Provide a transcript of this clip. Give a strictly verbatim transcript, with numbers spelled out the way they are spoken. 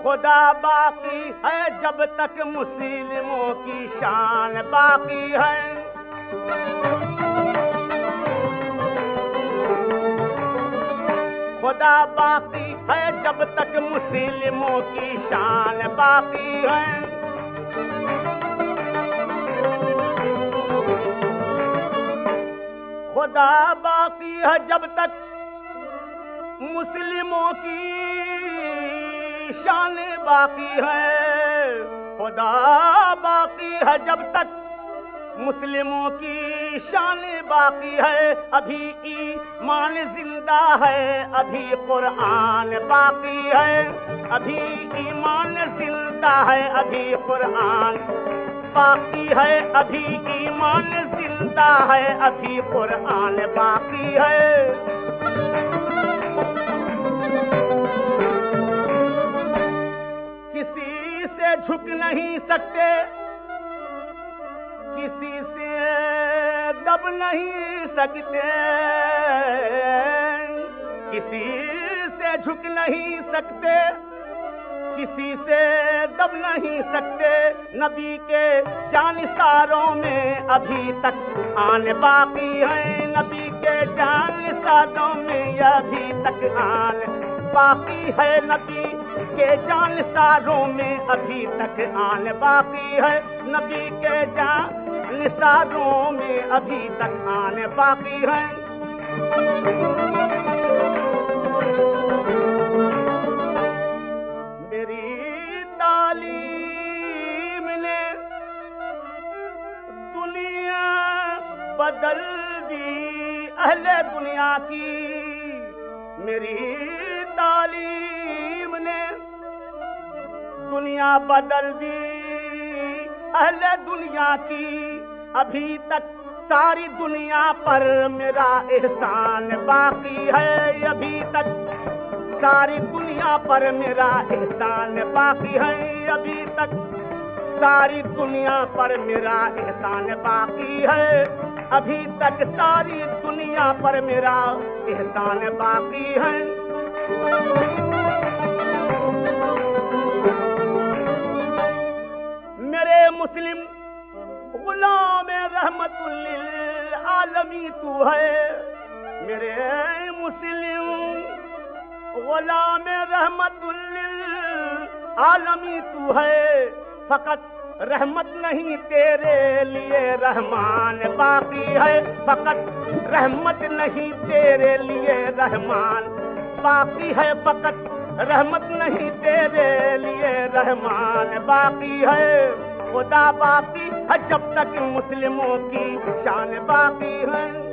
خدا باقی ہے جب تک مسلموں کی شان باقی ہے. خدا باقی ہے جب تک مسلموں کی شان باقی ہے. خدا باقی ہے جب تک مسلموں کی شان باقی ہے. خدا باقی ہے جب تک مسلموں کی شان باقی ہے. ابھی ایمان زندہ ہے ابھی قرآن باقی ہے. ابھی ایمان زندہ ہے ابھی قرآن باقی ہے. ابھی ایمان زندہ ہے ابھی قرآن باقی ہے. کسی سے جھک نہیں سکتے کسی سے دب نہیں سکتے. کسی سے جھک نہیں سکتے کسی سے دب نہیں سکتے. نبی کے جانثاروں میں ابھی تک آن باقی ہے. نبی کے جانثاروں میں ابھی تک آن باقی ہے. نبی کے جانثاروں میں ابھی تک آن باقی ہے. نبی کے جانثاروں میں ابھی تک آن باقی ہے. میری تعلیم نے دنیا بدل دی اہل دنیا کی. میری تعلیم نے دنیا بدل دی اہل دنیا کی. ابھی تک ساری دنیا پر میرا احسان باقی ہے. ابھی تک ساری دنیا پر میرا احسان باقی ہے. ابھی تک ساری دنیا پر میرا احسان باقی ہے. ابھی تک ساری دنیا پر میرا احسان باقی ہے. میرے مسلم غلام رحمت للعالمین تو ہے. میرے مسلم غلام رحمت للعالمین تو ہے. فقط رحمت نہیں تیرے لیے رحمان باقی ہے. فقط رحمت نہیں تیرے لیے رحمان باقی ہے. فقط رحمت نہیں تیرے لیے رحمان باقی ہے. خدا باقی ہے جب تک مسلموں کی شان باقی ہے.